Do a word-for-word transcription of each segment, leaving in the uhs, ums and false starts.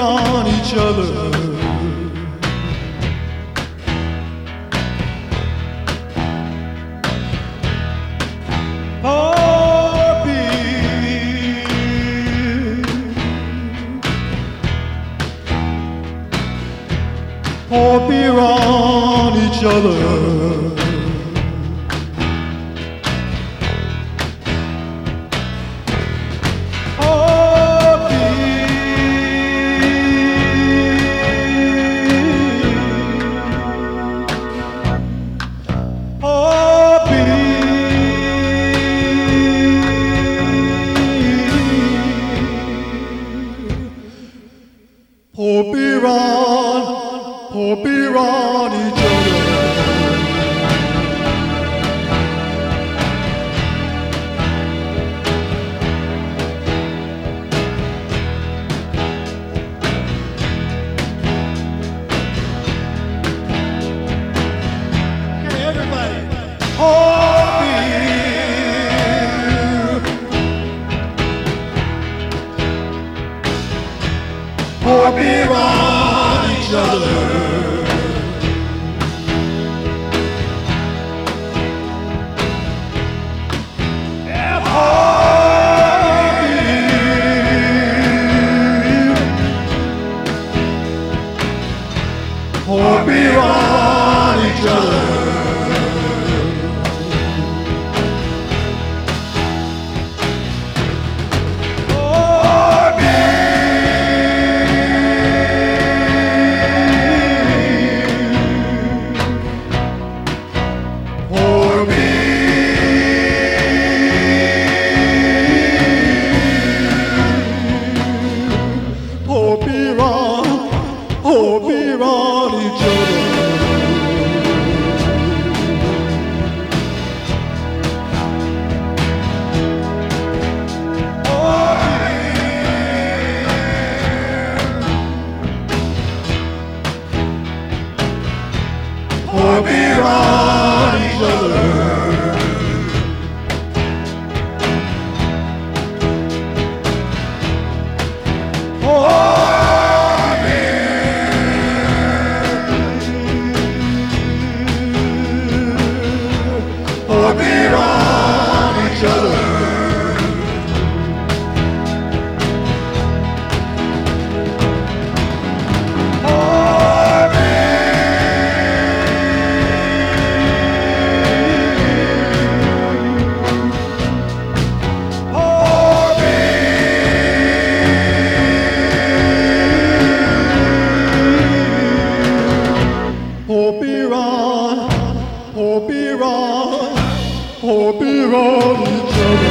on each other. Pour beer on each other. Pour beer on, pour beer on each other. Okay, everybody. Pour beer. Pour beer on each other. Pour beer on each other. Pour beer. Pour beer. Pour beer on, pour beer on each other. Pour beer on each other. Pour beer on each other. Pour beer on, pour beer on, pour beer on each other.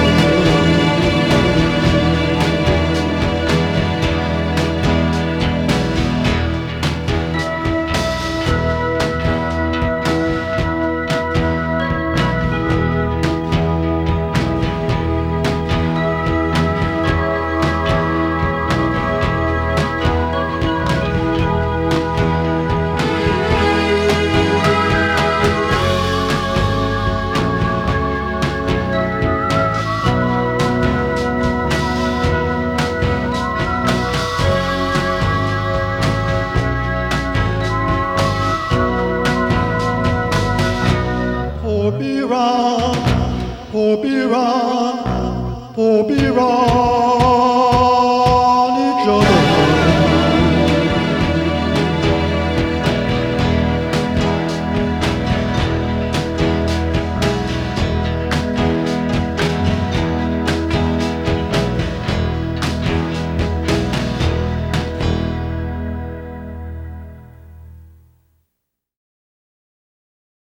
Pour beer on, pour beer on, pour beer on.